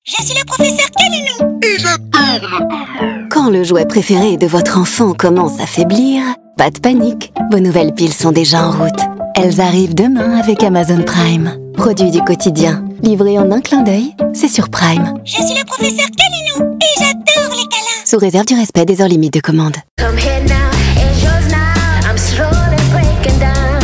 Je suis le professeur Kalinou. Et je tourne. Quand le jouet préféré de votre enfant commence à faiblir, pas de panique, vos nouvelles piles sont déjà en route. Elles arrivent demain avec Amazon Prime. Produit du quotidien, livré en un clin d'œil, c'est sur Prime. Je suis le professeur Kalinou et j'adore les câlins. Sous réserve du respect des heures limites de commande. Come here now, it's yours now. I'm slowly breaking down.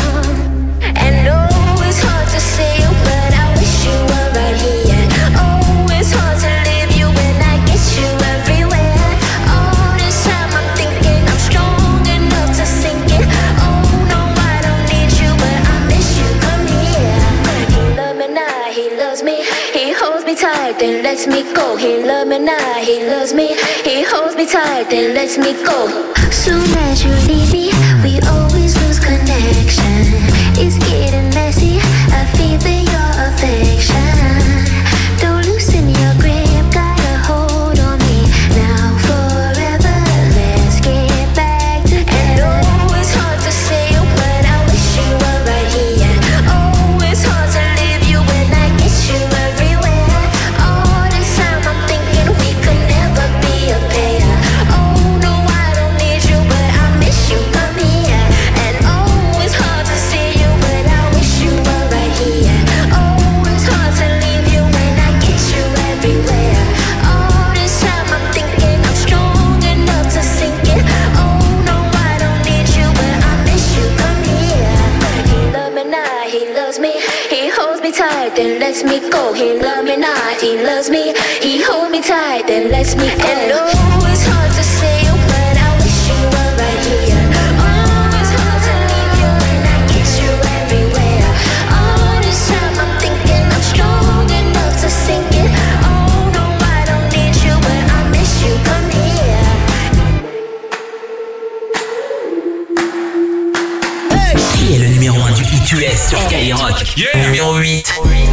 And oh, it's hard to see you, but I wish you were right here. Oh, it's hard to leave you when I get you everywhere. All this time I'm thinking I'm strong enough to sink it. Oh no, I don't need you, but I miss you. Come here. He loves me now, he loves me. He holds me tight, then lets me go. He loves me now, he loves me. He holds me tight, then lets me go. Soon as you leave me, we always lose connection. It's getting messy, I feel your affection. Don't loosen your grip, got a hold on me. Now forever, let's get back together. And oh, it's hard to say you, but I wish you were right here. Oh, it's hard to leave you when I get you everywhere. All this time I'm thinking we could never be a pair. Oh no, I don't need you, but I miss you. Come here. And oh, it's hard to see you, but I wish you were right here. Oh, it's hard to leave you when I get you everywhere. All this time I'm thinking I'm strong enough to sink it. Oh no, I don't need you, but I miss you. Come here. He loves me now, he loves me. He holds me tight, then lets me go. He loves me now, he loves me. He holds me tight, then lets me go. And oh, it's hard to say you, but I wish you were right here. Oh, it's hard to leave you when I get you everywhere. All this time I'm thinking I'm strong enough to sink it. Oh no, I don't need you, but I miss you. Come here. Qui est le numéro 1 du hit US sur Skyrock? Numéro 8.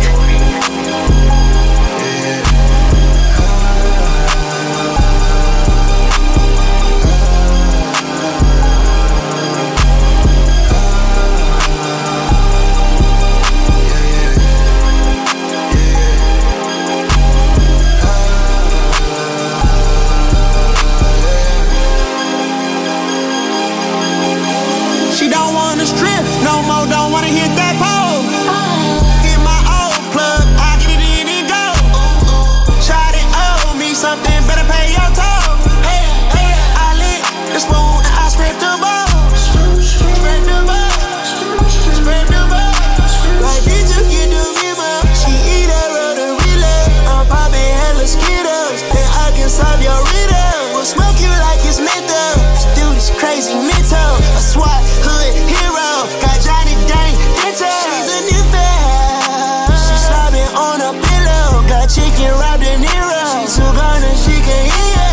She don't wanna strip no more, don't wanna hit that pole. Get my old plug, I get it in and go. Shawty owe me something, better pay your toll. Hey, hey, I lick the spoon and I scrape the bowl. Scrape the bowl, scrape the bowl. Like did you get the memo? She eat that road relay. I'm popping hella Skittles, and I can solve your riddle. We'll smoke you like it's menthol. This dude is crazy mental. A SWAT hood hero, got Johnny Dang Dental. She's a new fan. She slobbing on a pillow, got chicken wrapped in Nero. She too gone and she can't hear.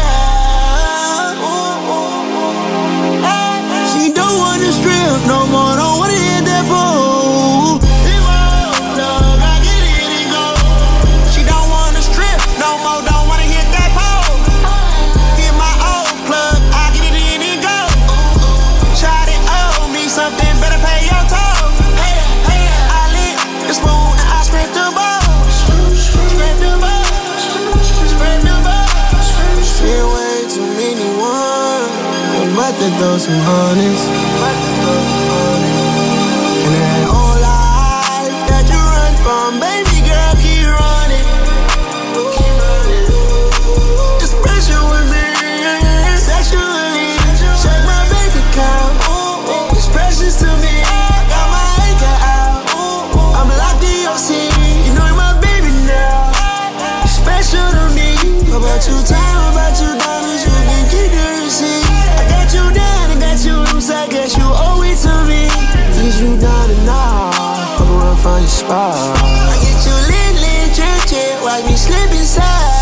She don't wanna strip no more, don't wanna hit that pole. She don't wanna strip no more, don't wanna hit that pole. Get my old plug, I get it in and go. Shawty owe me something, better pay your toll. Hey, hey, I lick the spoon and I scrape the bowl. Scrape the bowl, scrape the bowl. Seen way too many ones, I'm about to throw some honeys. And that whole life that you run from, baby girl, keep running. Keep running. It's pressure with me, sexually. Check my bank account. It's precious to me. I got my anchor out. I'm locked in your scene. You know you're my baby now. You're special to me. About you time, about you diamonds, you can keep the receipt. I got you down and got you loose. I guess you owe it to me. Is you down and off? I'm gonna find your spot. I get you lit, lit, drip, drip. Watch me slip inside.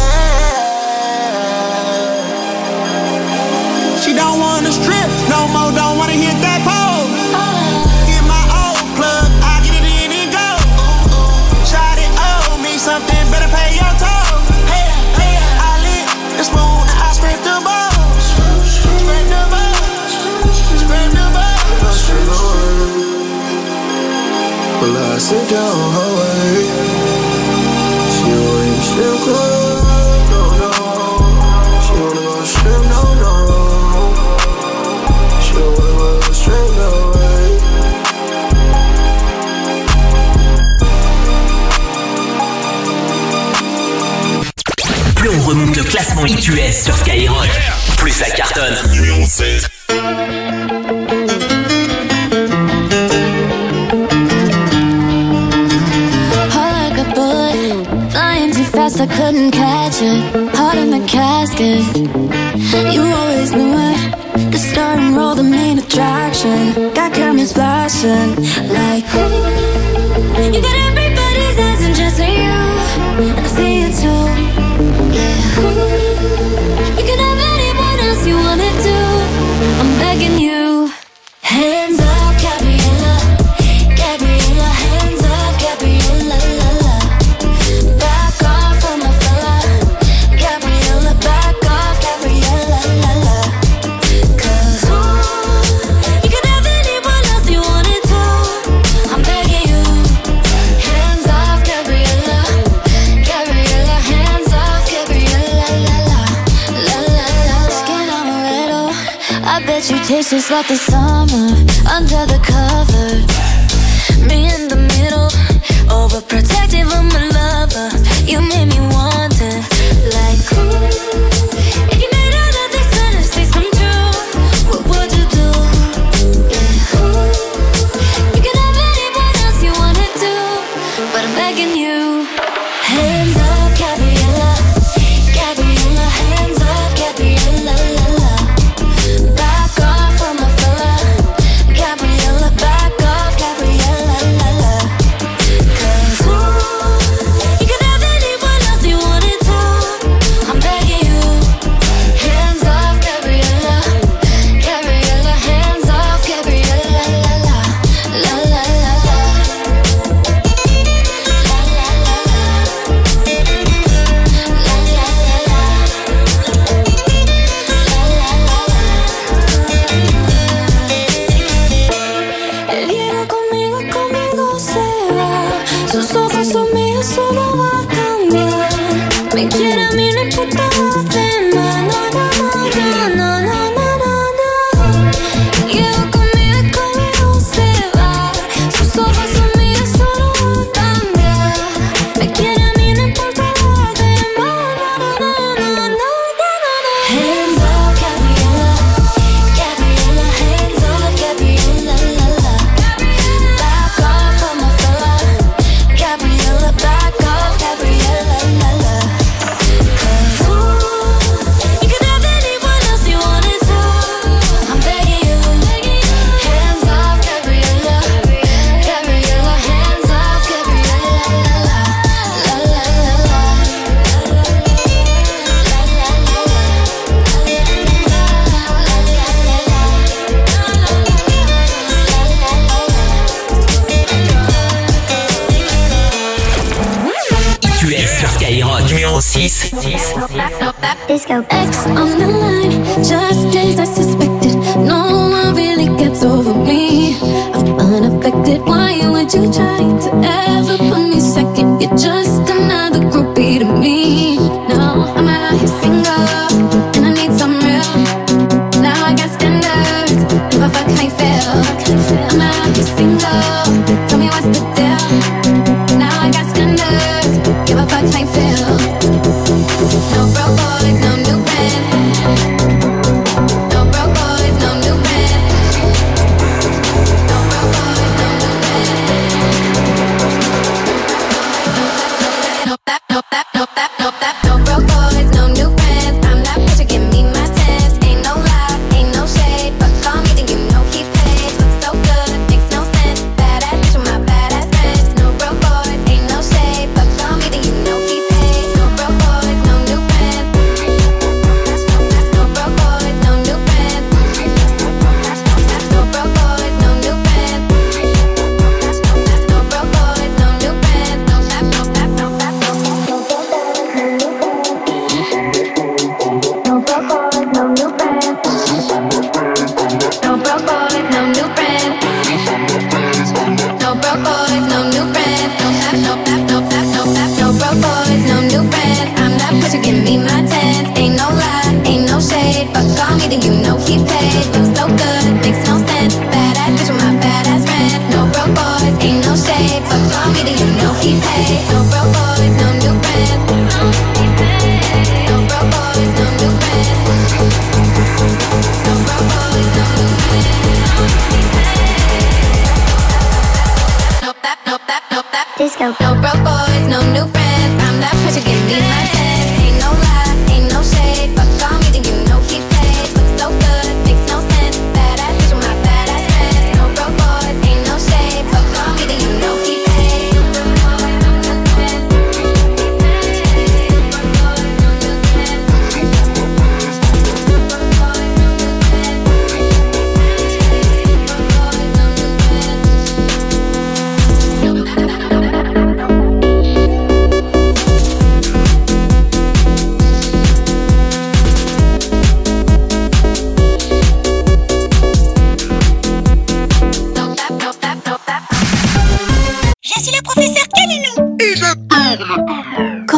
She don't wanna strip no more, don't wanna hit that pole. Get my old plug, I get it in and go. Shawty owe me something, better pay your toll. Hey, hey, I lick the spoon and I scrape the bowl. Scrape the bowl, scrape the bowl. Well, I sit down her way. She always still close. on remonte le classement ITUS sur Skyrock. Plus ça cartonne. Numéro 16. I couldn't catch it, heart in the casket. You always knew it, the star and roll, the main attraction. Got cameras flashing like ooh. You got everybody's eyes and just you, and I see it too. Yeah, ooh. You can have anyone else you wanna do. I'm begging you. Hands up, Gabriella, Gabriella. Hands up, Gabriella, la la. Back off from my fella, Gabriella. Back off, Gabriella, la la. 'Cause you can have anyone else you wanted to. I'm begging you. Hands off, Gabriella, Gabriella. Hands off, Gabriella, la la, la la la. Skin amaretto, I bet you taste just like the summer under the covers. Me in the middle, overprotective of my lover. You made me want it, like ooh. If you made all of these fantasies come true, what would you do? Yeah, ooh. You can have anyone else you wanna do, but I'm begging you. Hands up, Gabriella, Gabriella. Hands up, Gabriella, la la. Back off from my fella, Gabriella. Back off, Gabriella, la la. 'Cause you can have anyone else you wanted to. I'm begging you. Hands off, Gabriella, Gabriella. Hands off, Gabriella, la la, la la la la. La la la la. La la la la. El hielo conmigo, conmigo se va. Sus ojos son míos, solo va a cambiar. Me quiere a mí, no importa lo demás. No, no, no, no, no, no, no, no. Hielo conmigo, conmigo se va. Sus ojos son míos, solo va a cambiar. Me quiere a mí, no importa lo demás. No, no, no, no, no, no, no. Hands up, Gabriella, Gabriella. Hands up, Gabriella, la la. Back off from my fella, Gabriella. Back off, Gabriella, la la. 'Cause you can have anyone else you wanted to. I'm begging you. Hands off, Gabriella, Gabriella. Hands off, Gabriella, la la, la la la la. ITUS sur Skyrock. Numéro 6. Disco X on the line, just as I suspected. No one really gets over me. I'm unaffected. Why would you try to ever put me second? You're just another groupie to me. No, I'm out here single, and I need some real. Now I got standards. Give a fuck how you feel. I'm out here single. Tell me what's the deal. Now I got standards. Give a fuck how you feel. No broke boys, no new friends. No broke boys, no new friends. No broke boys, no new friends. No that, no that, no that, no that. No broke boys, no new friends. I'm that bitch, give me my tens. Ain't no lie, ain't no shade, but call me, then you know he paid. Looks so good, makes no sense. Badass bitch with my badass friends. No broke boys, ain't no shade, but call me, then you know he paid. No broke boys, no new friends. No broke boys, no new friends. No broke boys, no new friends. No broke boys, no new friends. No that, no that, no that, no that.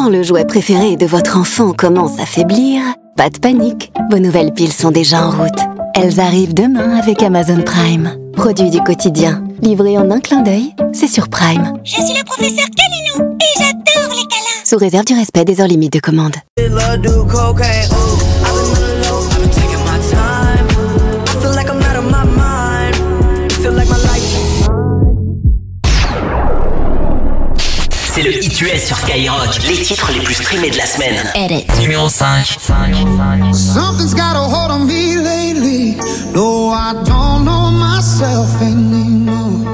Quand le jouet préféré de votre enfant commence à faiblir, pas de panique, vos nouvelles piles sont déjà en route. Elles arrivent demain avec Amazon Prime. Produit du quotidien, livré en un clin d'œil, c'est sur Prime. Je suis le professeur Kalino et j'adore les câlins. Sous réserve du respect des heures limites de commande. C'est le ITUS sur Skyrock, les titres les plus streamés de la semaine. Numéro 5. Something's got a hold on me lately. No, I don't know myself anymore.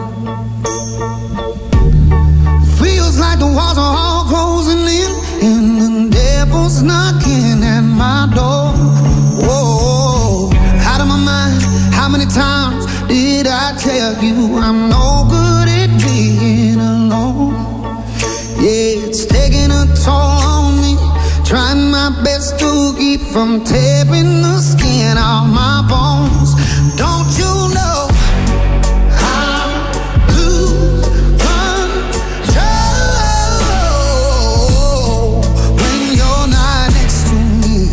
Feels like the walls are all closing in, and the devil's knocking at my door. Whoa, out of my mind. How many times did I tell you I'm no good at being alone? Yeah, it's taking a toll on me. Trying my best to keep from tearing the skin off my bones. Don't you know I lose control when you're not next to me?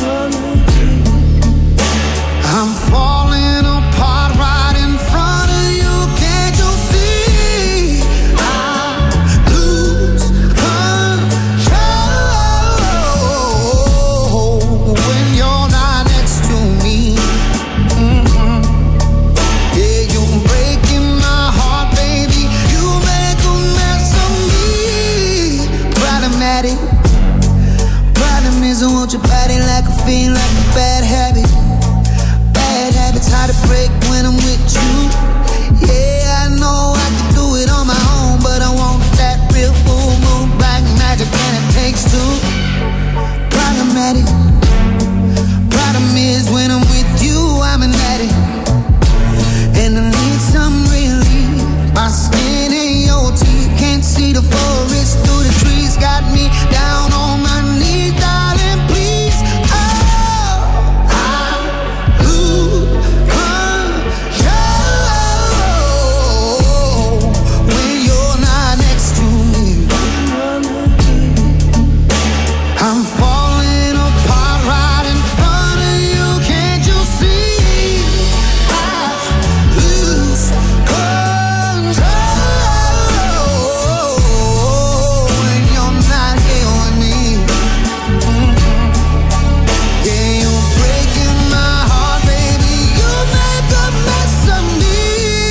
I'm falling apart right in front of you. Can't you see? I lose control when you're not next to me. Yeah, you're breaking my heart, baby. You make a mess of me. Problematic. Problem is I want your body like a fiend, like a bad habit. Bad habits hard to break when I'm with you. Yeah, I know I can do it on my own, but I want that real full moon black magic, and it takes two. Problematic. Problem is when I'm with you, I'm an addict, and I need some relief. My skin and your teeth can't see the forest through the trees. Got me down on my knees, darling, please. Oh, I lose control when you're not next to me. I'm falling apart right in front of you. Can't you see? I lose control when you're not here with me. Yeah, you're breaking my heart, baby. You make a mess of me.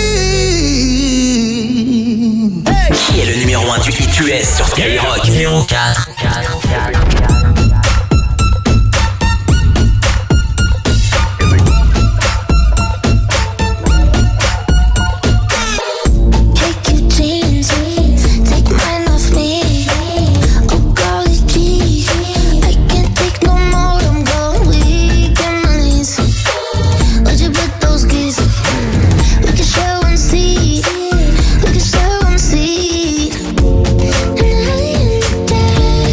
Qui est le numéro 1 du ITUS sur Skyrock? Numéro 4. Take your jeans, take mine off me. Oh golly gee, I can't take no more. I'm going weak in my knees. Would you put those keys? We can share one seat. We can share one seat. And early in the day,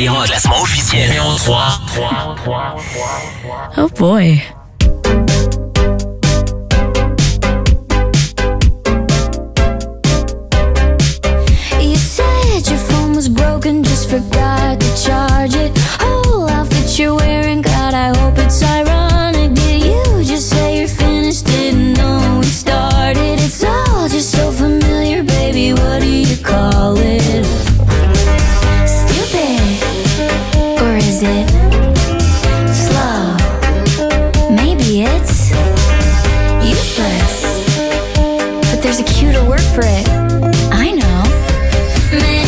Skyrock, classement officiel. Numéro 3. Oh boy. You said your phone was broken, just forgot to charge it. Whole outfit you're wearing, God, I hope it's ironic. Did you just say you're finished? Didn't know we started. It's all just so familiar, baby. What do you call it? Stupid, or is it slow? Maybe it's useless, but there's a cuter word for it. I know. Man,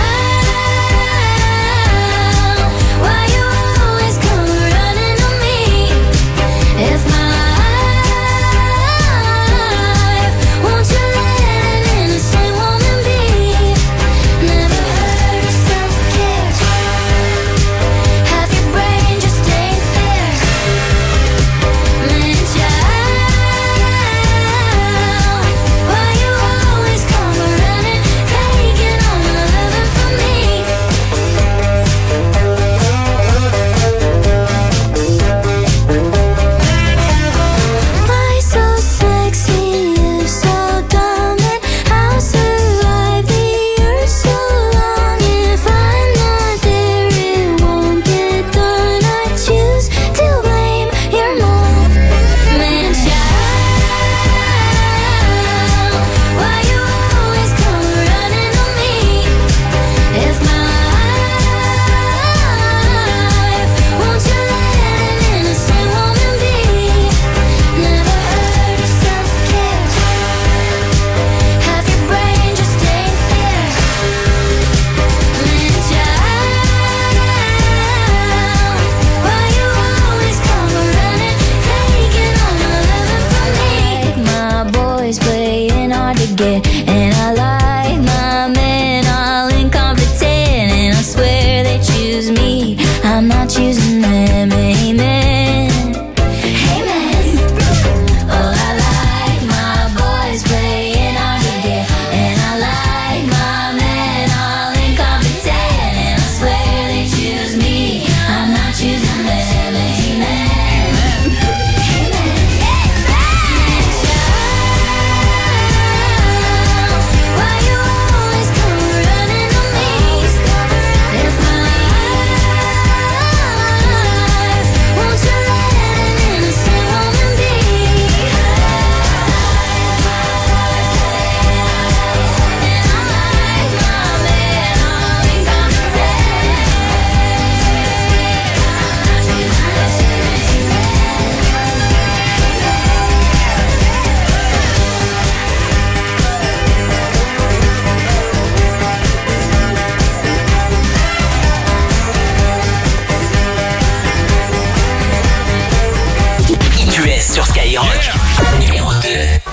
child, why you always come running to me? If my life, won't you let an innocent woman be? Never heard of self-care. Have your brain just ain't there. Man, child, why you always come running, taking all my loving from me? Why so sexy, you so dumb, and I'll survive the earth so long. If I'm not there, it won't get done. I choose to blame your mom. Man, child, why you always come running to me? If my life, won't you let an innocent woman be? Never heard of self-care. Have your brain just ain't there. Man, child, why you always come running, taking all my loving from me? My boys playing hard to get, and I like my men all incompetent, and I swear they choose me, I'm not choosing them. Amen. Amen. Oh, I like my boys playing hard to get, and I like my men all incompetent, and I swear they choose me, I'm not choosing them. Amen. Why you always come running to me? If my life, won't you let an innocent woman be? And I like my man all incompetent. Tu es sur Skyrock. Numéro 2.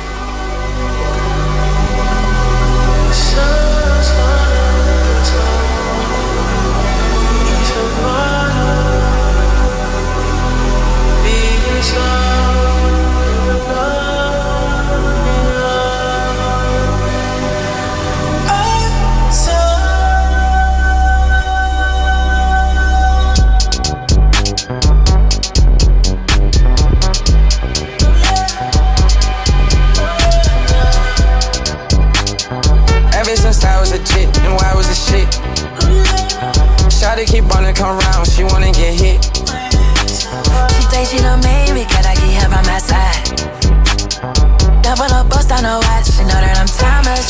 Ever since I was a chick, and why was a shit? Shawty keep wanna come round, she wanna get hit. She think she done made me, cause I keep her by my side. Double up, bust on her watch, she know that I'm timeless.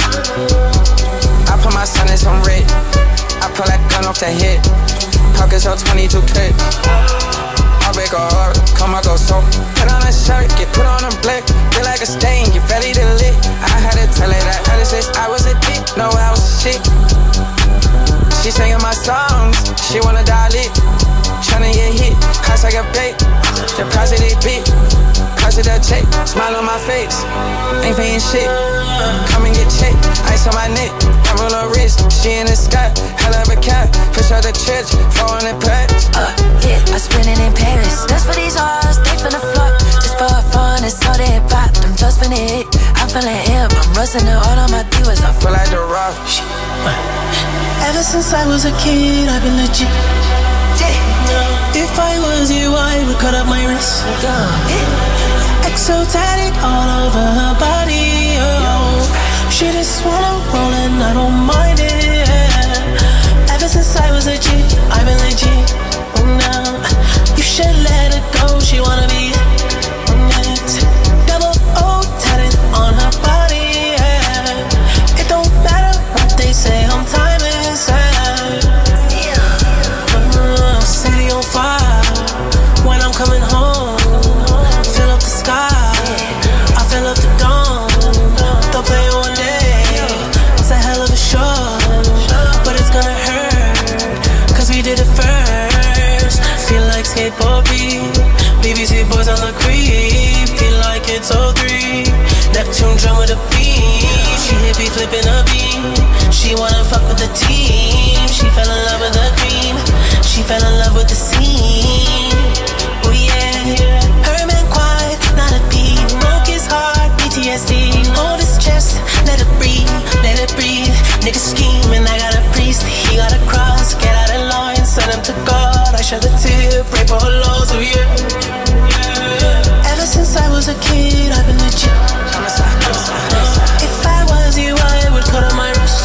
I put my son in some red. I pull that gun off the hip. Pockets on 22 clips. I break her heart, come I go so. Put on a shirt, get put on a blick. Feel like a stain, get ready to lit. I had to tell her that ever since I was a dick. No, I was shit. She singing my songs, she wanna dial it. Tryna get hit, cost like a bait. Deposit it big, cost it a check. Smile on my face, ain't paying shit. Come and get checked, ice on my neck. I roll her wrist, she in the sky. Hell of a cat, push out the church, 400 packs. Yeah, I spend it in Paris. That's for these hoes, they finna fuck. Just for fun, it's all they pop. Them just finna hit, I'm feeling hip. I'm rusting the all on my divas, I feel like The Rock. Ever since I was a kid, I've been legit. If I was you, I would cut up my wrist. Exotic all over her body. Oh, she just wanna roll and I don't mind it. Ever since I was a G, I've been legit. Oh, now you should let her go. She wanna be yes. Double O tatted on her body. Yeah. It don't matter what they say. I'm timeless. City on fire. When I'm coming home, fill up the sky. I fill up the dome. They'll play it one day. It's a hell of a show, but it's gonna hurt, cause we did it first. Feel like skateboard beat. BBC boys on the creep. Feel like it's 03. Neptune drum with a beat. She hippie flipping a beat. She wanna fuck with the team. She fell in love with the cream. She fell in love with the scene. Oh yeah. Her man quiet, not a beat. Broke his heart, PTSD. Hold his chest, let it breathe, let it breathe. Nigga scheming, I got a priest. He got a cross, get out of line, send him to God. I shed a tear, pray for her loss, oh yeah. Ever since I was a kid, I've been legit. If I was you, I would cut on my wrist.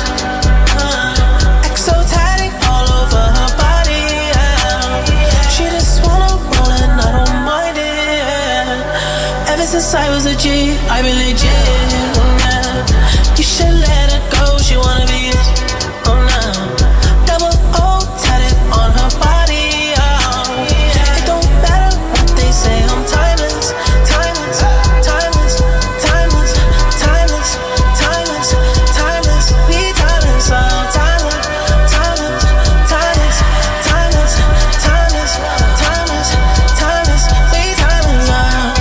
Exotic all over her body. She just wanna roll and I don't mind it. Ever since I was a G, I've been legit. You should let her go, she wanna be it. Oh no. Double O tatted on her body. It don't matter what they say, I'm timeless. Timeless, timeless, timeless, timeless, timeless, timeless. We timeless, timeless, timeless, timeless, timeless, timeless, timeless, timeless. We timeless.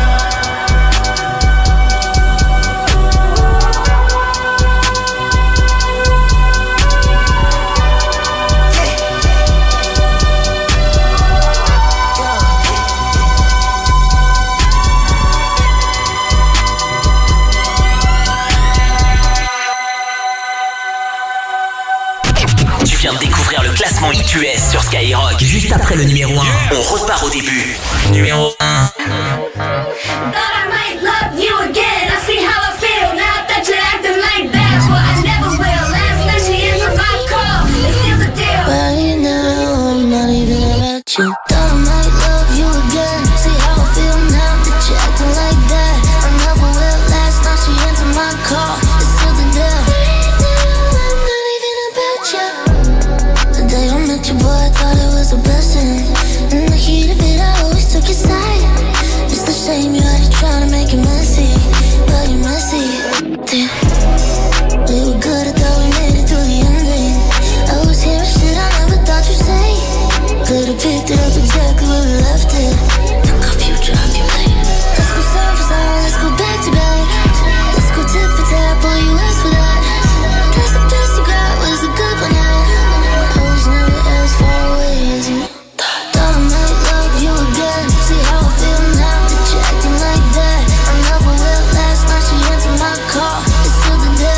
Tu viens de découvrir le classement IQS sur Skyrock. Juste après le numéro 1, on repart au début. Numéro 1. Thought I might love you again. I see how I feel now that you're acting like that, but I never will. Last night she answered my call. It's still the deal. Right now, I'm not even about you. Thought I might love you again. See how I feel now that you're acting like that. I never will. Last night she answered my call. It's still the deal. Right now, I'm not even about you. The day I met you, boy, I thought it was a blessing. In the heat of it, I always took your side. It's the shame you had to try to make it messy, but you're messy. Damn. We were good, I thought we made it through the ending. I was hearing shit I never thought you'd say. Could've picked it up exactly where we left it. Took our future off your plate. Let's go side for side, let's go back to back. Let's go tip for tap, boy, you asked for that. That's the best you got, was the good one, yeah. I was never as far away as you. Thought I might love you again. See how I feel now that you're acting like that. I never will. Last night she answered my call. It's still the day.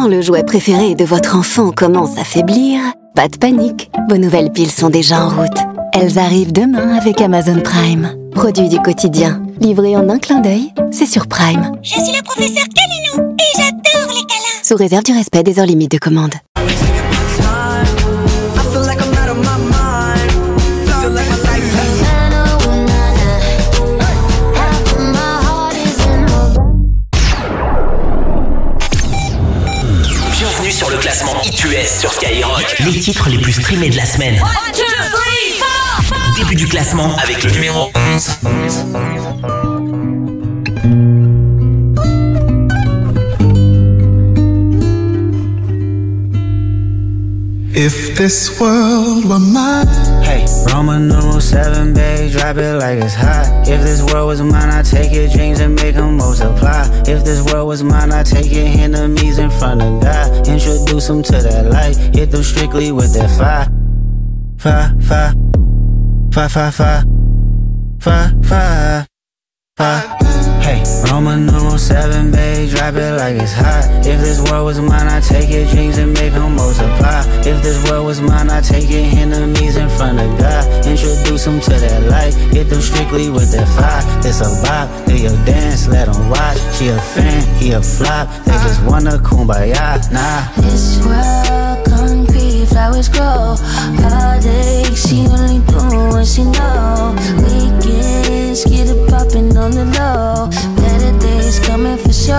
Quand le jouet préféré de votre enfant commence à faiblir, pas de panique, vos nouvelles piles sont déjà en route. Elles arrivent demain avec Amazon Prime. Produit du quotidien, livré en un clin d'œil, c'est sur Prime. Je suis le professeur Kalino et j'adore les câlins. Sous réserve du respect des heures limites de commande. Bienvenue sur le classement iTunes sur Skyrock. Les titres les plus streamés de la semaine. 1, 2, 3, 4. Début du classement avec le numéro 11. If this world were mine. Hey, Roman numeral 7, babe, drop it like it's hot. If this world was mine, I'd take your dreams and make them multiply. If this world was mine, I'd take your enemies in front of God. Introduce them to that light, hit them strictly with that fire. Fire, fire, fire, fire, fire, fire, fire, fire. Hey, Roman numeral 7, babe, drop it like it's hot. If this world was mine, I'd take your dreams and make them multiply. If this world was mine, I'd take your enemies in front of God. Introduce them to that light, hit them strictly with that fire. This a bop, do your dance, let them watch. She a fan, he a flop, they just wanna kumbaya, nah. This world concrete, flowers grow. Heartache, she only do what she know. Weekends, get it poppin' on the low. Better days coming for sure.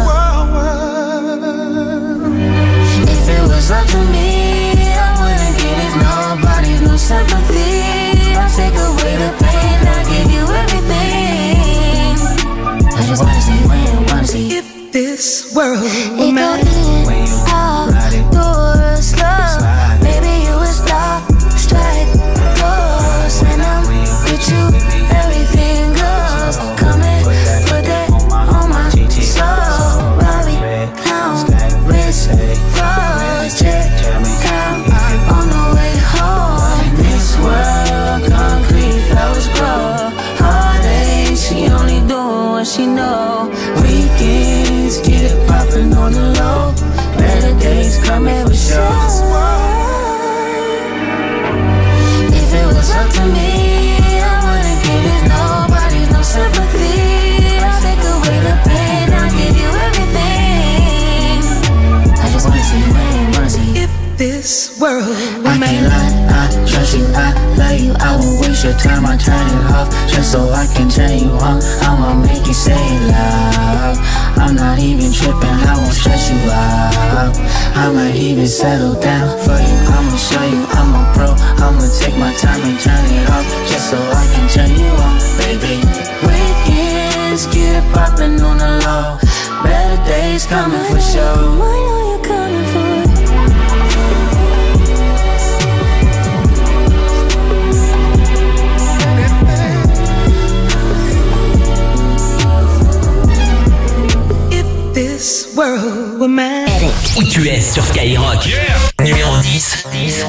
If it was up to me, I wouldn't give it nobody's no sympathy. I'll take away the pain, I'll give you everything. I just wanna see when, wanna see If this world were it mine. go in, out, do it slow. Baby, you a star, strike, pose. And I'm with you, everything goes. Come and put that on my soul. Robbie, clown, wrist, froze, check, count on the way home. This world, concrete, flowers grow. Heartache, she only doing what she know. Weekends, get it poppin' on the low. Better days coming for sure. If it was up to me, I wouldn't give it nobody's no sympathy. I'll take away the pain, I'll give you everything. I just wanna see when, wanna see If this world were I can't mine. lie, I trust you, I love you. I will waste your time, I turn it off just so I can turn you on. I'ma make you say it loud. I'm not even tripping, I won't stress you out. I might even settle down for you. I'ma show you I'm a pro. I'ma take my time and turn it off just so I can turn you on, baby. Weekends, get it poppin' on the low. Better days coming for sure. I know you're coming for it. This world were mine. iTunes sur Skyrock. Numéro 10.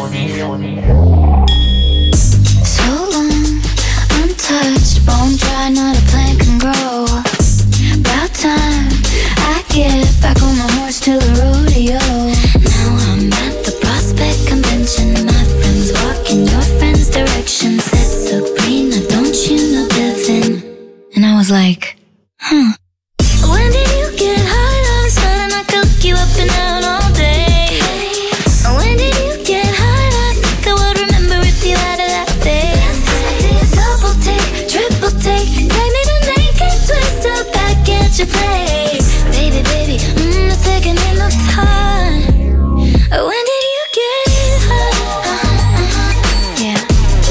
So long, untouched, bone dry, not a plant can grow. About time I get back on my horse to the rodeo. Now I'm at the Prospect Convention. My friends walk in your friend's direction. Said Sabrina, don't you know Devin? And I was like, huh. When did you get high? All of a sudden I could look you up and down all day. When did you get high? I think I would remember if you had a that face. Double take, triple take, take me to naked, twist up back at your place. Baby, baby, it's taking me no time. When did you get high? Yeah.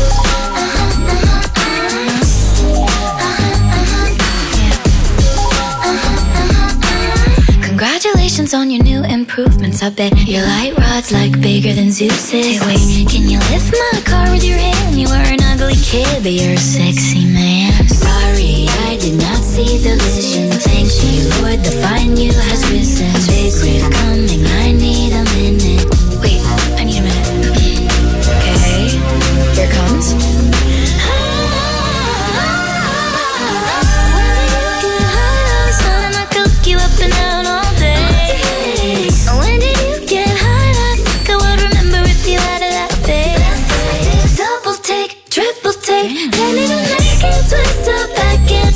Congratulations on your new improvements. I bet your light rod's like bigger than Zeus's. Hey, wait, can you lift my car with your hand? You were an ugly kid, but you're a sexy man. Sorry, I did not see the vision. Thank you, Lord, the fine you has risen. Big grief coming, I need a minute. Wait, I need a minute. Okay, here it comes. When did you get high? All of a sudden I could look you up and down all day. When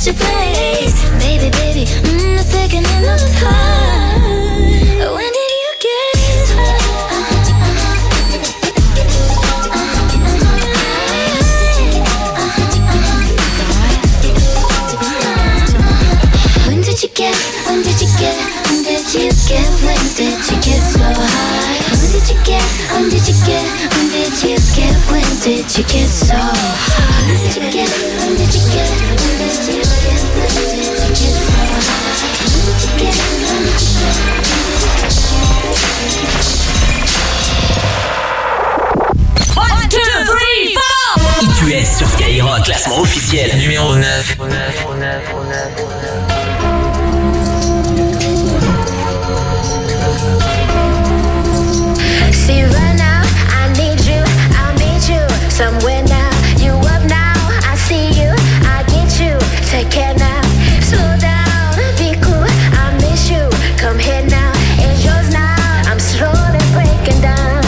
at your place. Baby, baby, it's taking enough time. When did you get When did you get so high? When did you get so high? When did you get so high? One, two, three, four. ITUS sur Skyrock, classement officiel numéro 9. See right now, I need you, I'll meet you somewhere now. You up now, I see you, I get you. Take care now, slow down, be cool, I miss you. Come here now, it's yours now. I'm slowly breaking down.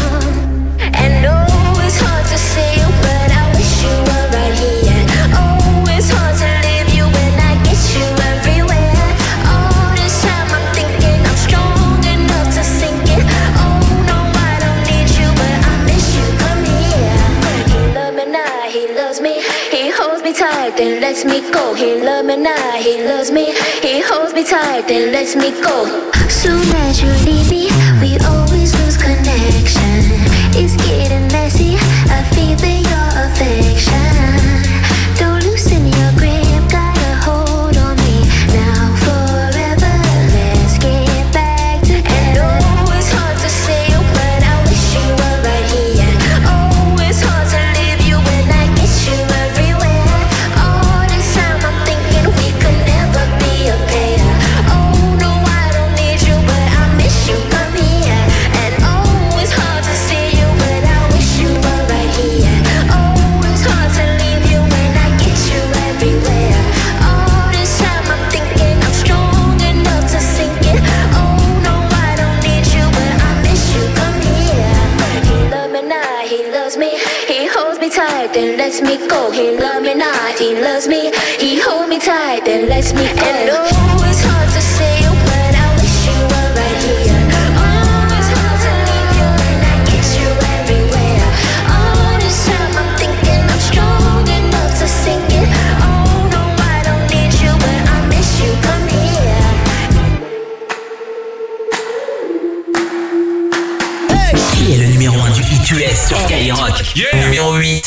And no, it's hard to see you, but I wish you were right here. Oh, it's hard to leave you when I get you everywhere. All this time I'm thinking I'm strong enough to sink it. Oh no, I don't need you, but I miss you. Come here. He loves me now, he loves me. He holds me tight, then lets me go. He loves me now, he loves me. He holds me tight, then lets me go. Soon as you leave me, we always lose connection. It's getting messy, I feel your affection. Don't loosen your grip, got a hold on me now forever. Let's get back together. Oh, it's hard to say you, but I wish you were right here. Oh, it's hard to leave you when I get you everywhere. All this time I'm thinking we could never be a pair. Oh no, I don't need you, but I miss you. Come here. And oh, it's hard to see you, but I wish you were right here. Oh, it's hard to leave you when I get you everywhere. All this time I'm thinking I'm strong enough to sink it. Oh no, I don't need you, but I miss you. Come here. He loves me now, he loves me. He holds me tight, then lets me go. He loves me now, he loves me. He holds me tight, then lets me go. And oh, it's hard to say you, but I wish you were right here. Oh, it's hard to leave you when I get you everywhere. All this time I'm thinking I'm strong enough to sink it. Oh no, I don't need you, but I miss you. Come here. Qui est le numéro 1 du ITUS sur Skyrock? Numéro 8.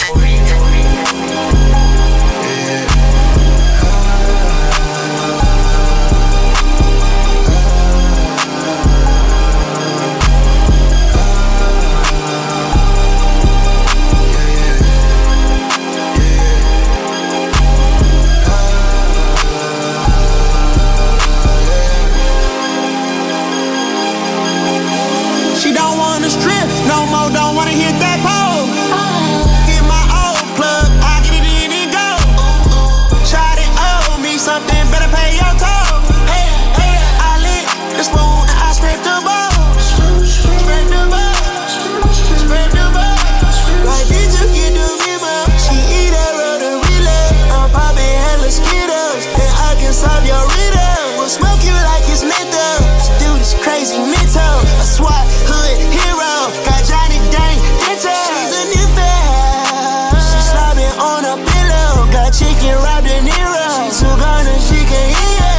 She don't wanna strip no more, don't wanna hit that pole. Get my old plug, I get it in and go. Shawty owe me something, better pay your toll. Hey, hey, I lit the spoon and I scraped the balls. Scrape the balls, scrape the balls. Like did you get the memo? She eat that Rotorilla. I'm popping hella Skittles, and I can solve your riddle. We'll smoke you like it's menthol. This dude is crazy mental. A SWAT hood hero, got Johnny Dang Dental. She's a new fan. She slobbing on a pillow, got chicken wrapped in Nero. She too gone and she can hear.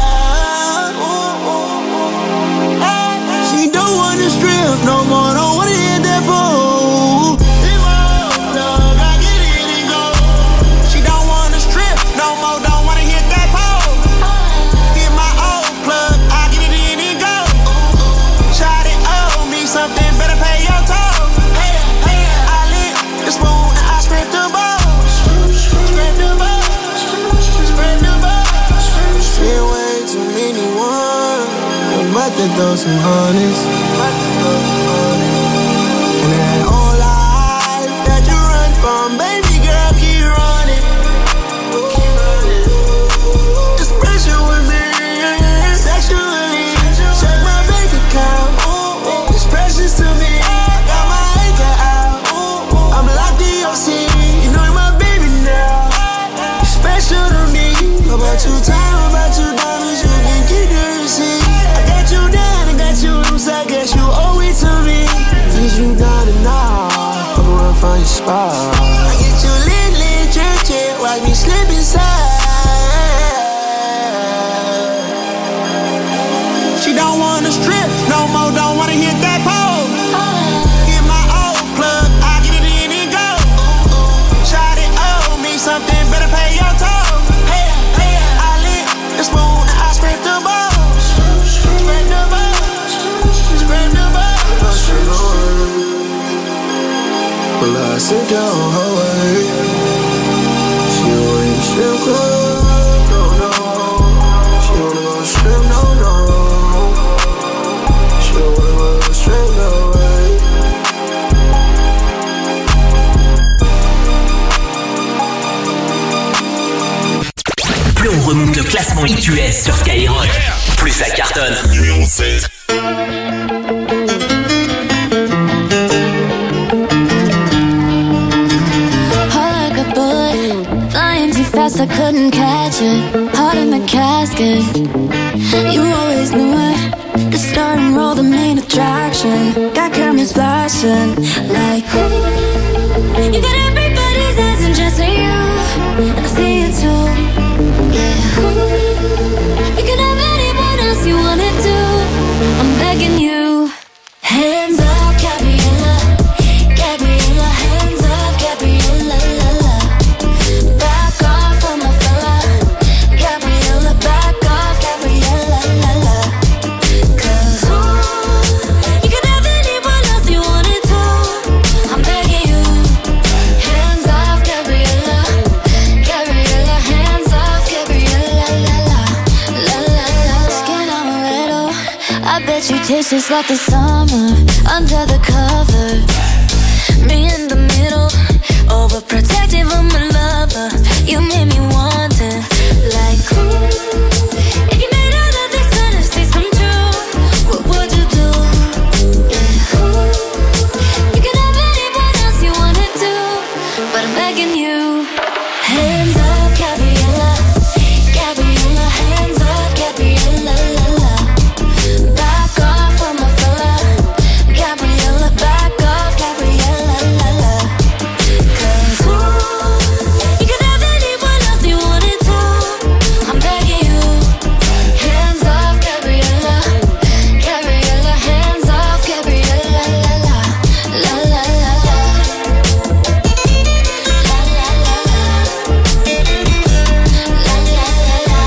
She don't wanna strip no more, don't wanna hit that pole. She don't wanna strip no more, don't wanna hit that pole. Get my old plug, I get it in and go. Shawty owe me something, better pay your toll. Hey, hey, I lit the spoon and I scraped the balls. Scrape the balls, scrape the balls. Seen way too many ones, I'm about to throw some hundreds. And that whole life that you run from, baby girl, keep running. This pressure with me, sexually. Check my bank account, it's precious to me. I got my anchor out, I'm locked in your scene. You know you're my baby now, you're special to me. How about too tired about you diamonds, you can keep the receipt. I got you down, I got you loose, I guess you owe it to me. Since you done it now, fuck around, find your spot. I get you lit, drip, watch me slip inside. She don't wanna strip no more, don't wanna hit that pole. Get my old plug, I get it in and go. Shot it, owe me something, better pay your toll. Hey, I lit the spoon and I spread the balls. Spread the balls, spread the balls. Well, I sit down her way. She don't even strip club, no. She wanna go strip, no. Plus on remonte le classement IQS sur Skyrock, plus ça cartonne. Numéro 16. Heart like a bullet, flying too fast I couldn't catch it. Heart in the casket, you always knew it. The star and roll, the main attraction. Got cameras flashing like ooh. You got everybody's eyes and just you, and I see it too. Yeah, ooh. You can have anyone else you wanna do. I'm begging you. Hands up, Gabriella, Gabriella. Hands up, Gabriella, la la. Back off on my fella, Gabriella. Back off, Gabriella, la la. Cause ooh, you can have anyone else you wanna do. I'm begging you. Hands off, Gabriella, Gabriella. Hands off, Gabriella, la la, la la la. Skin amaretto, I bet you taste just like the summer under the cover. Me in the middle, overprotective of my lover. You made me want it, like ooh. If you made all of these fantasies come true, what would you do? Yeah, ooh. You can have anyone else you wanna do, but I'm begging you. Hands up, Gabriella, Gabriella. Hands up, Gabriella, la la. Back off on my fella, Gabriella. Back off, Gabriella, la la. Cause ooh, you can have anyone else you wanna do. I'm begging you. Hands off, Gabriella, Gabriella. Hands off, Gabriella, la la, la la la la. La la la la. La la la la.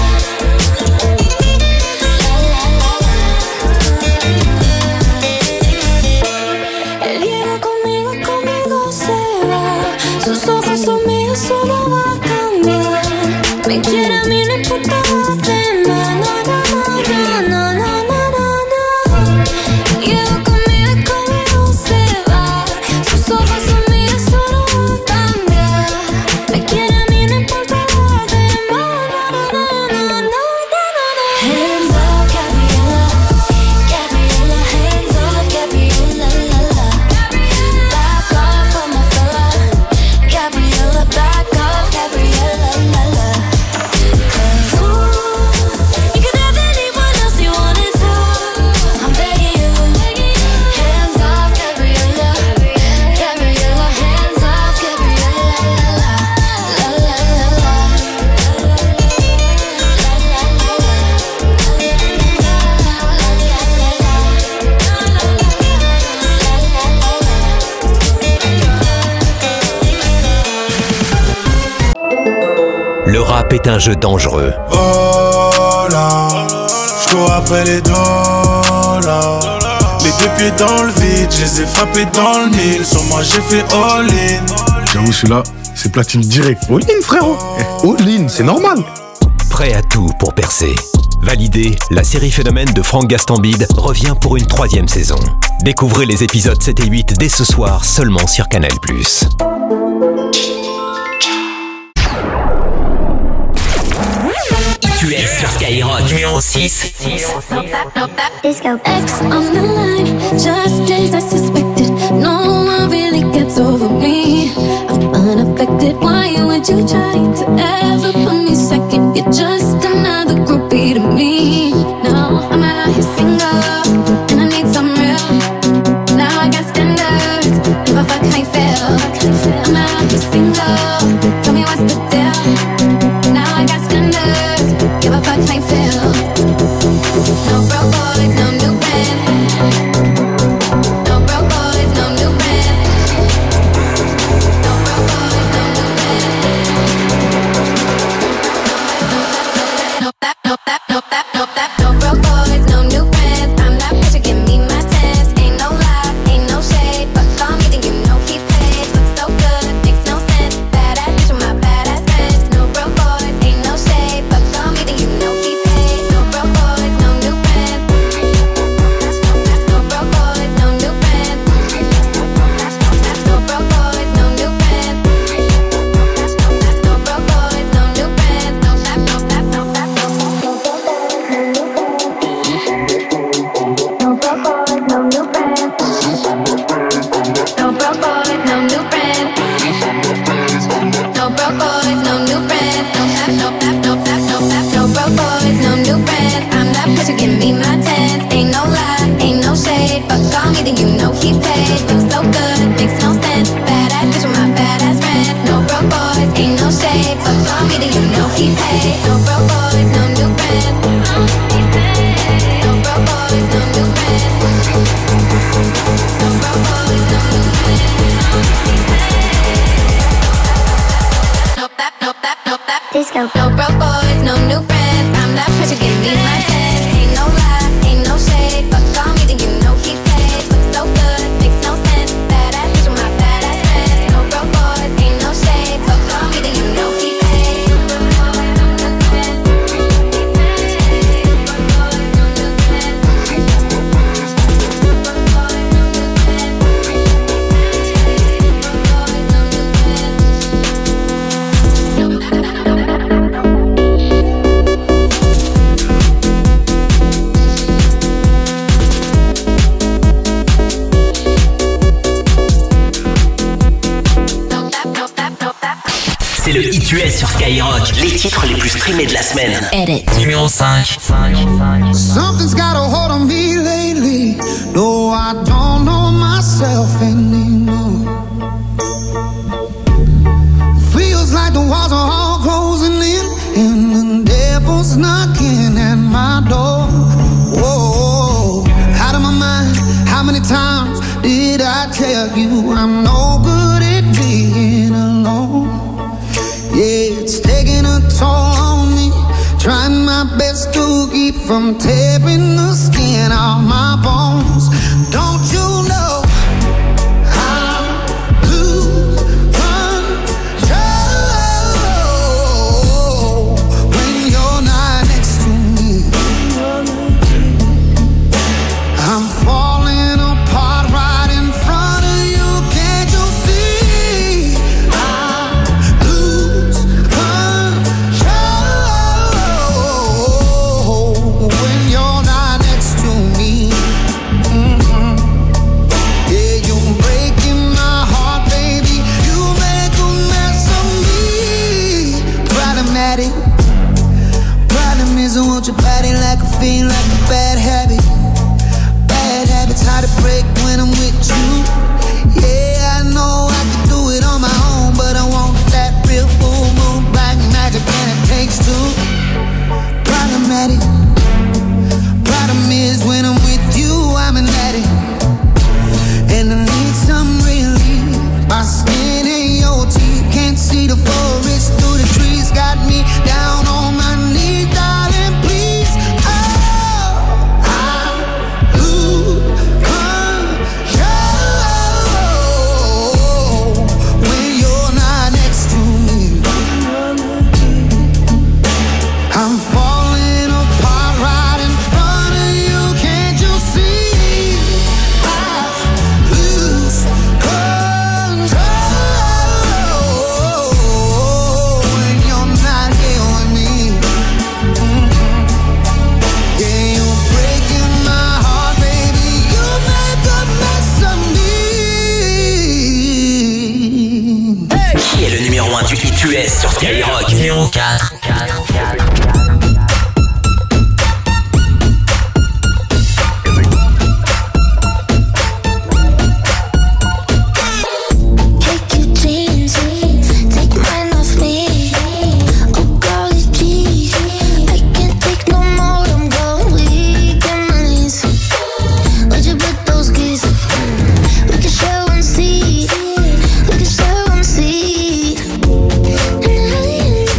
Él llega conmigo, conmigo se va. Sus ojos son míos, solo va a cambiar. Me quiere a mí, no importa lo demás. No, no, no, no, no, no. Llega conmigo, conmigo se va. Sus ojos son míos, solo va a cambiar. Me quiere a mí, no importa lo demás. No, no, no, no, no. Hands up, Gabriella, Gabriella. Hands up, Gabriella, la la. Back off on my fella, Gabriella. Back off, Gabriella, la la. Cause ooh, you can have anyone else you wanna do. I'm begging you. Hands off, Gabriella, Gabriella. Hands off, Gabriella, la la, la la la la. La la la la. Le rap est un jeu dangereux. Oh là, je cours après les dollars. Les deux pieds dans le vide, je les ai frappés dans le mille. Sur moi j'ai fait all-in. J'avoue, celui-là, c'est platine direct. All-in, frérot. All-in, c'est normal. Prêt à tout pour percer. Validé, la série Phénomène de Franck Gastambide revient pour une 3e saison. Découvrez les épisodes 7 et 8 dès ce soir seulement sur Canal+. Tu es sur Skyrock. Numéro 6. Disco X on the line, just days I suspected. No one really gets over me. I'm unaffected. Why would you try to ever put me second? You're just a No broke boys, no new friends. I'm that bitch, give me my tens. Ain't no lie, ain't no shade. Fuck on me, then you know he paid. Feels so good, makes no sense. Badass bitch with my badass friends. No broke boys, ain't no shade. Fuck on me, then you know he paid. No broke boys, no new friends. No broke boys, no new friends. No broke boys, no new friends. Disco. No broke boys, no new friends. I'm that pressure, give me my tens. Ain't no lie, ain't no shade. Fuck on me, then you know he paid. Looks so good, makes no sense. Badass bitch with my badass friends. No broke boys, ain't no shade. Fuck on me, then you know he paid. C'est le Hit US sur Skyrock. Les titres les plus streamés de la semaine. Edit. Numéro 5. Something's got a hold on me lately. No, I don't know myself anymore. Feels like the walls are all closing in, and the devil's knocking at my door. Whoa, out of my mind. How many times did I tell you I'm no good at being alone? Yeah, it's taking a toll on me. Trying my best to keep from tearing the skin off my bones. Don't you know I lose control when you're not next to me? I'm falling apart right in front of you. Can't you see? I lose control when you're not next to me. Yeah, you're breaking my heart, baby. You make a mess of me. Problematic. Problem is I want your body like a fiend, like a bad habit. Bad habits hard to break when I'm with you. Yeah, I know I can do it on my own, but I want that real full moon black magic, and it takes two. Problematic. Problem is when I'm with you, I'm an addict, and I need some relief. My skin and your teeth can't see the forest through the trees. Got me down on my knees, darling, please. Oh, I lose control when you're not next to me. I'm falling apart right in front of you. Can't you see? I lose control when you're not here with me. Yeah, you're breaking my heart, baby. You make a mess of me. Qui est le numéro 1 du Hit US sur Skyrock? Numéro 4. Take your jeans, take mine off me. Oh, golly gee, I can't take no more. I'm going weak in my knees. Where'd you put those keys? We can share one seat. We can share one seat. And early in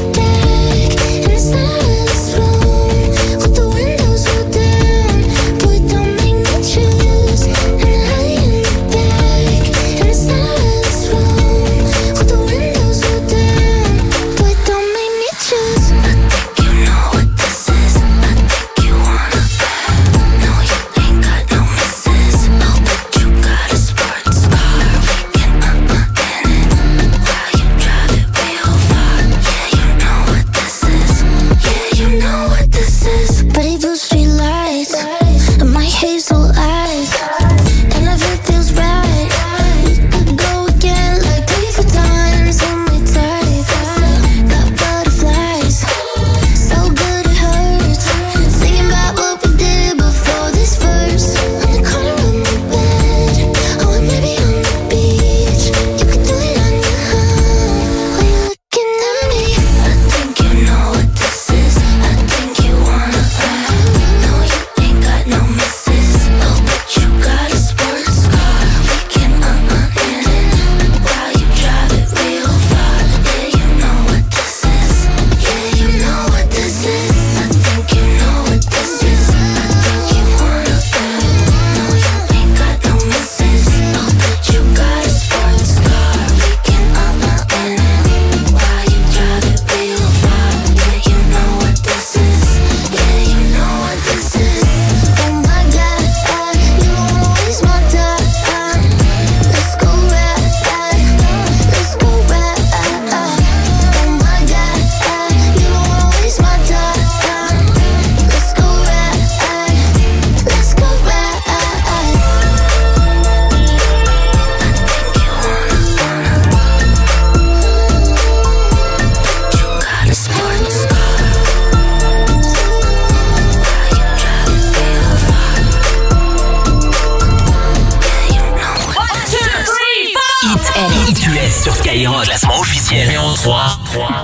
sur Skyrock. Classement officiel. Numéro 3.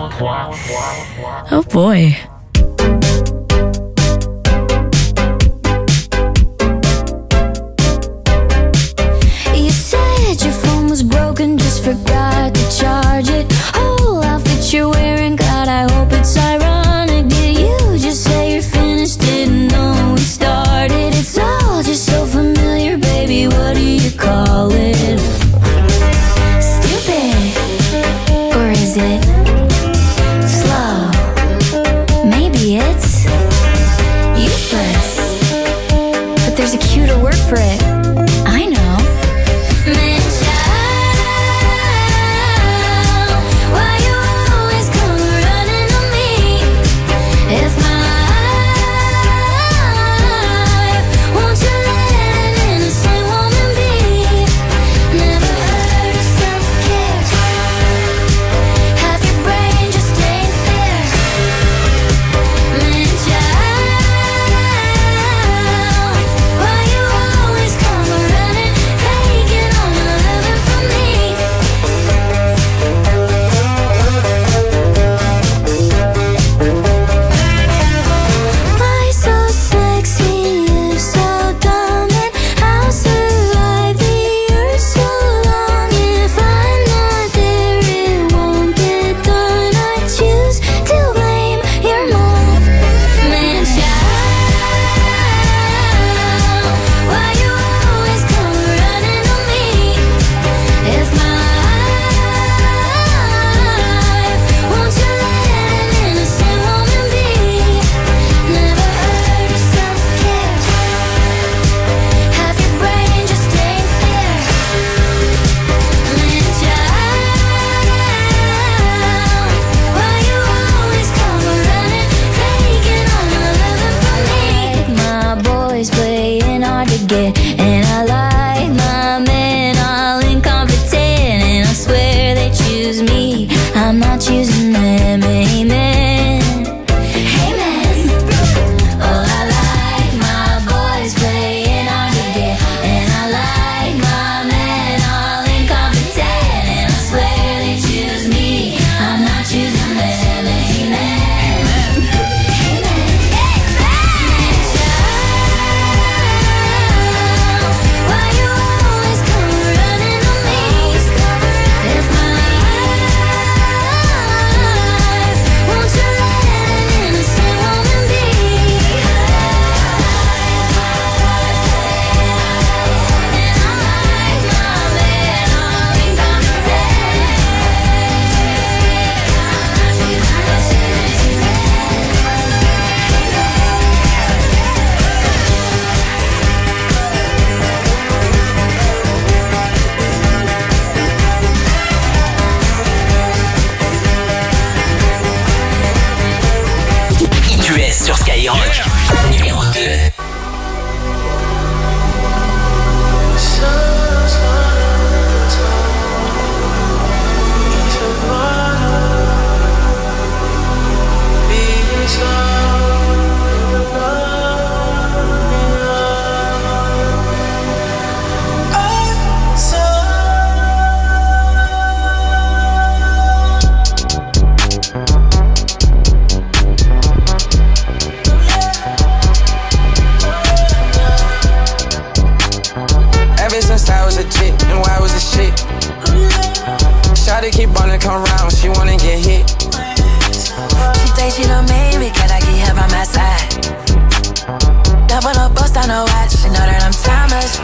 Oh boy. You said your phone was broken, just forgot to charge it. Whole outfit you're wearing, God, I hope it's ironic. Did you just say you're finished? Didn't know we started. It's all just so familiar, baby. What do you call it? Stupid, or is it slow? Maybe it's useless, but there's a cuter word for it. I know. Man, child, why you always come running to me? If my life, won't you let an innocent woman be? Never heard of self-care. Half your brain just ain't there. Man, child, why you always come running, taking all my loving from me? Why so sexy, you so dumb, and I'll survive the earth so long. If I'm not there, it won't get done. I choose to blame your mom. Man, child, why you always come running to me? If my life, won't you let an innocent woman be? Never heard of self-care. Half your brain just ain't there. Man, child, why you always come running, taking all my loving from me? My boys playing hard to get, and I like my men all incompetent, and I swear they choose me, I'm not choosing them. Amen. Amen. Oh, I like my boys playing hard to get, and I like my men all incompetent, and I swear they choose me, I'm not choosing them. Amen. Why you always come running to me? If my life, won't you let an innocent woman be? And I like my men all incompetent. IQS sur Skyrock. Numéro 2. Ever since I was a chick, and why was a shit? Shawty keep wanna come round, she wanna get hit. She thinks she done made me, can I get her by my side? Double up, bust on her watch, she know that I'm timeless.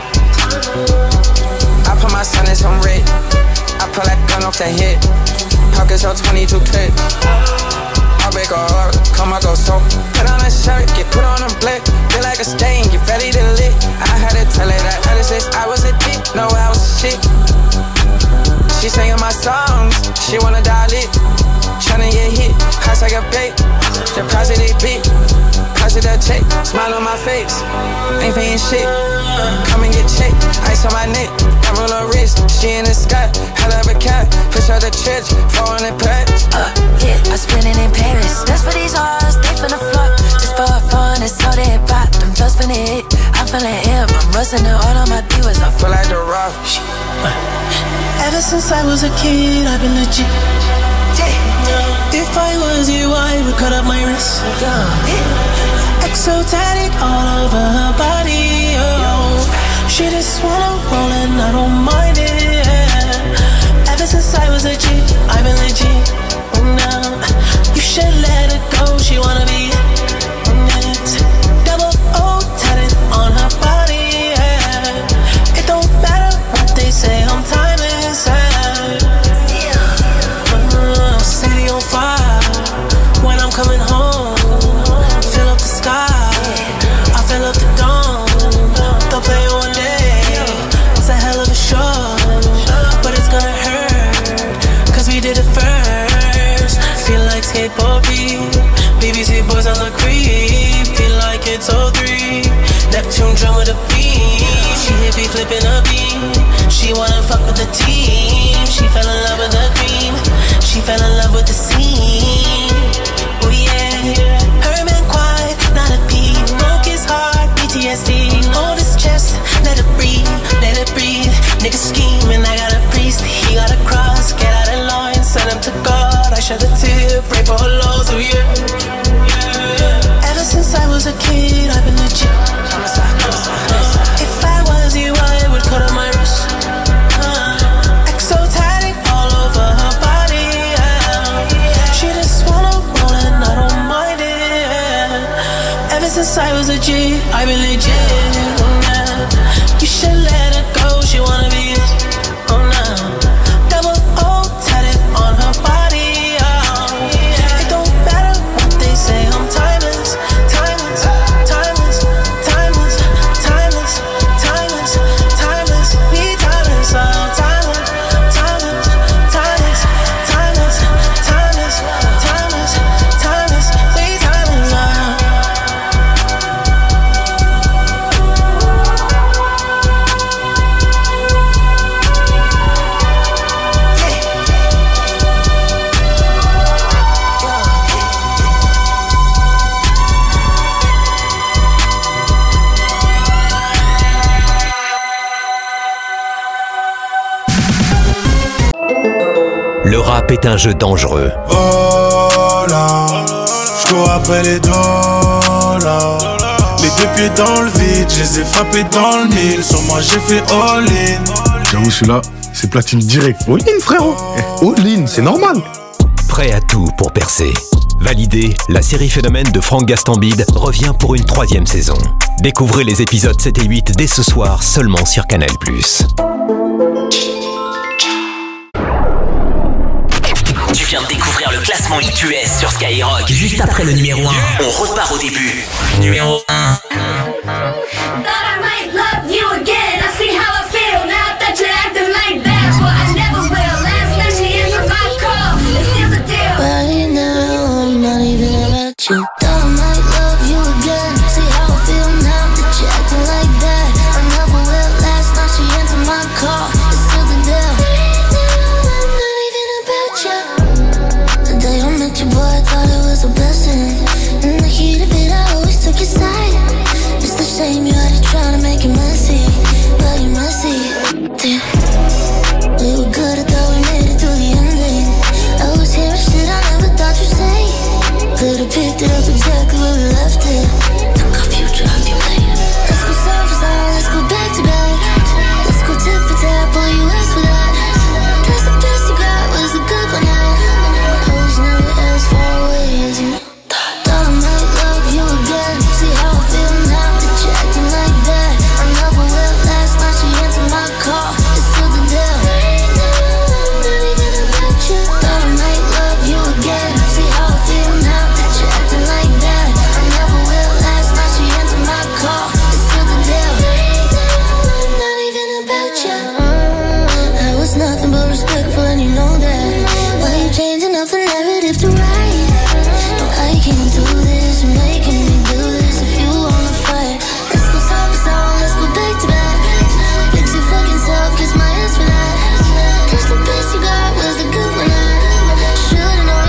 I put my son in some red, I pull that gun off the hip. Pockets hold 22 clip. I break her heart, come I go so. Put on a shirt, get put on a blick. Feel like a stain, get ready to lit. I had to tell her that ever since I was a dick, no I was a shit. She singing my songs, she wanna dial it. Tryna get hit, hot like a bait. Deposit they beat, cause of that check. Smile on my face, ain't paying shit. Come and get checked, ice on my neck. I roll her wrist, she in the sky. Hell of a cat, push out the church, 400 packs. Yeah, I spend it in Paris. That's for these hoes, they finna flock. Just for fun, it's all they pop. I'm just finna hit, I'm feeling ill, I'm bustin' out all of my divas, I feel like The Rock. Ever since I was a kid, I've been legit. If I was you, I would cut up my wrist. Exotic all over her body. Oh, she just wanna roll and I don't mind it. Ever since I was a G, I've been legit. Now you should let her go. She wanna be next. Double O tatted on her body. It don't matter what they say, I'm timeless. City on fire when I'm coming home. Fill up the sky, I fill up the dome. They'll play one day, it's a hell of a show, but it's gonna hurt, cause we did it first. Feel like skateboard beat, BBC boys on the creep. Feel like it's 03, Neptune drum with a beat. She hit me flipping a beat, she wanna fuck with the team. She fell in love with the cream, she fell in love with the scene. Oh yeah, her man quiet, not a peep. Broke his heart, PTSD. Hold his chest, let it breathe, let it breathe. Nigga scheming, I got a priest, he got a cross. Get out of line, send him to God. I shed a tear, pray for her lows, oh yeah. Ever since I was a kid, I've been legit. If I was you, I would cut on my wrist. Exotic all over her body. She just wanna roll and I don't mind it. Ever since I was a G, I've been legit. You should let her go, she wanna be it. Oh no, double O tatted on her body. It don't matter what they say, I'm timeless, timeless, timeless, timeless, timeless, timeless, timeless. We timeless, timeless, timeless, timeless, timeless, timeless, timeless, timeless. We timeless. Le rap est un jeu dangereux. Oh là, je cours après les dollars. Les deux pieds dans le vide, je les ai frappés dans le mille. Sur moi j'ai fait all-in. J'avoue, celui-là, c'est platine direct. All-in, frérot. All-in, c'est normal. Prêt à tout pour percer. Validé, la série Phénomène de Franck Gastambide revient pour une 3e saison. Découvrez les épisodes 7 et 8 dès ce soir seulement sur Canal+. Tu viens de découvrir le classement ITUS sur Skyrock. Juste après le numéro 1, on repart au début. Numéro 1. Could've picked it up exactly where we